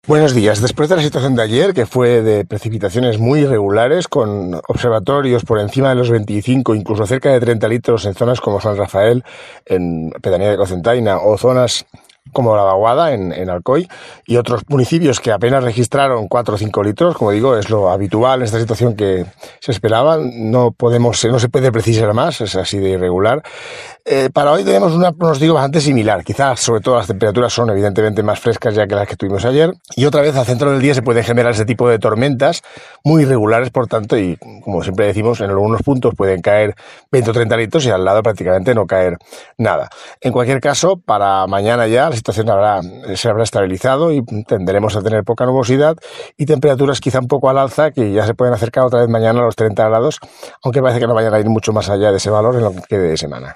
Buenos días. Después de la situación de ayer, que fue de precipitaciones muy irregulares, con observatorios por encima de los 25, incluso cerca de 30 litros en zonas como San Rafael, en pedanía de Cocentaina, o zonas como La Vaguada, en Alcoy, y otros municipios que apenas registraron 4 o 5 litros, como digo, es lo habitual en esta situación que se esperaba. No se puede precisar más, es así de irregular. Para hoy tenemos un pronóstico bastante similar. Quizás, sobre todo, las temperaturas son evidentemente más frescas ya que las que tuvimos ayer. Y otra vez, al centro del día se pueden generar ese tipo de tormentas muy irregulares, por tanto, y como siempre decimos, en algunos puntos pueden caer 20 o 30 litros y al lado prácticamente no caer nada. En cualquier caso, para mañana ya la situación se habrá estabilizado y tenderemos a tener poca nubosidad y temperaturas quizá un poco al alza, que ya se pueden acercar otra vez mañana a los 30 grados, aunque parece que no vayan a ir mucho más allá de ese valor en lo que quede de semana.